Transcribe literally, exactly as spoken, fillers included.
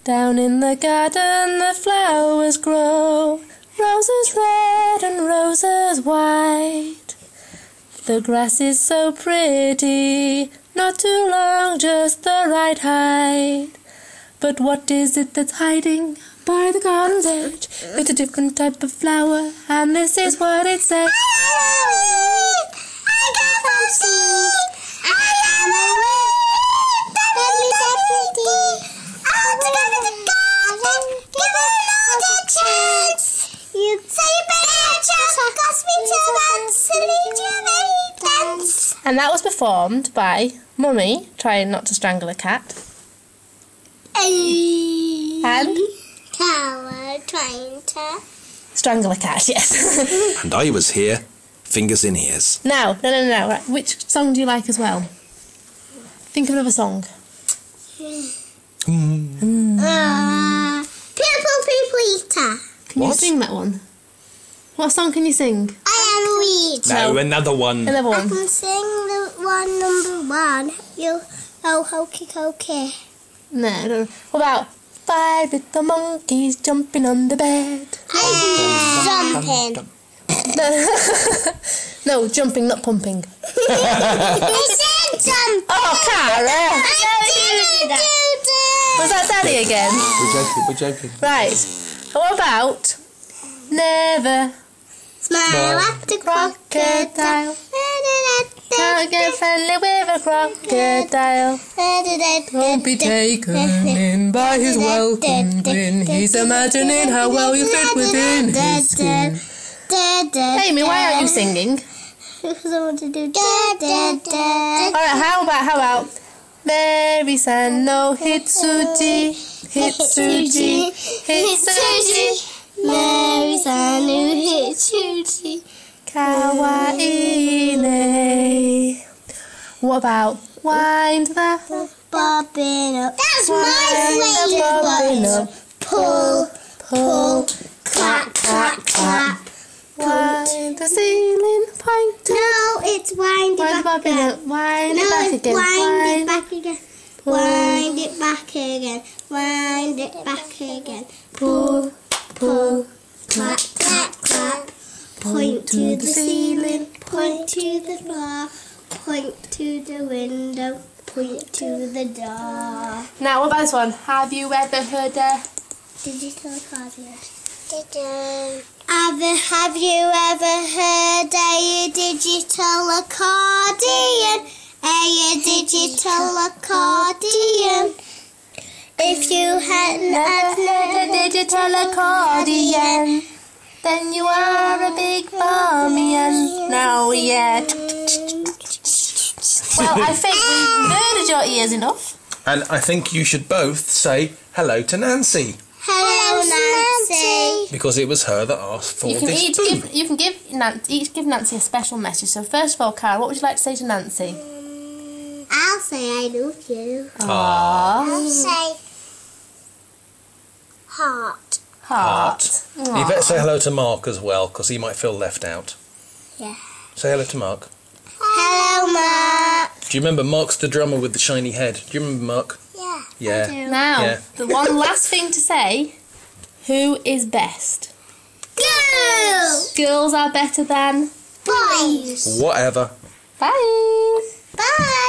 Down in the garden the flowers grow, roses red and roses white. The grass is so pretty, not too long, just the right height. But what is it that's hiding by the garden's edge? It's a different type of flower, and this is what it says. I got a seed, I am a weed, deadly, deadly. I'll take the garden, give another chance. You say you better just ask me to dance, silly Jimmy dance. And that was performed by Mummy trying not to strangle a cat. And? Tower trying to Strangle a cat, yes. And I was here, fingers in ears. Now, no, no, no. Right. Which song do you like as well? Think of another song. Mm. Uh, people, people eater. Can you What? sing that one? What song can you sing? I am a weed. No, another one. Another I one. can sing the one number one. You, oh, hokey cokey. No, no. What about five little monkeys jumping on the bed? Jumping. No, no, jumping, not pumping. I said jumping. Oh, Cara! I didn't do that. Was that Daddy again? We're joking, we're joking. Right. What about never Smile at the crocodile? Can't get friendly with a crocodile. Don't be taken in by his welcome grin. He's imagining how well you fit within his skin. Amy, why aren't you singing? Because I want to do da da da. Alright, how about, how about Mary-san no Hitsuji, Hitsuji, Hitsuji, Mary-san who hits you. Kawaii ne. What about wind the Bobbing up. That's wind my the bobbin favourite. up, Pull, pull, clap, clap, clap. wind the ceiling, point to No, it's wind it wind the back bobbin again. up, wind No, it back it's again, wind it wind, back again. pull, Wind it back again. Wind it back again. pull, pull, Clap, clap, clap. Point to the ceiling. Point to the floor. Point to the window. Point to the door. Now, what about this one? Have you ever heard a Digital accordion. Have, have you ever heard a digital accordion? A digital accordion. If you hadn't have heard heard a digital accordion, then you are a big barmian. Now, yeah. Well, I think we've murdered your ears enough. And I think you should both say hello to Nancy. Hello, Nancy. Because it was her that asked for You can this each boo. give, you can give Nancy, each give Nancy a special message. So first of all, Cara, what would you like to say to Nancy? I'll say I love you. Aww. I'll say heart. Heart. You better say hello to Mark as well, because he might feel left out. Yeah. Say hello to Mark. Hello, Mark. Do you remember Mark's the drummer with the shiny head? Do you remember Mark? Yeah. Yeah. Now, Yeah. the one last thing to say, who is best? Girls. Girls are better than Boys. Whatever. Bye. Bye.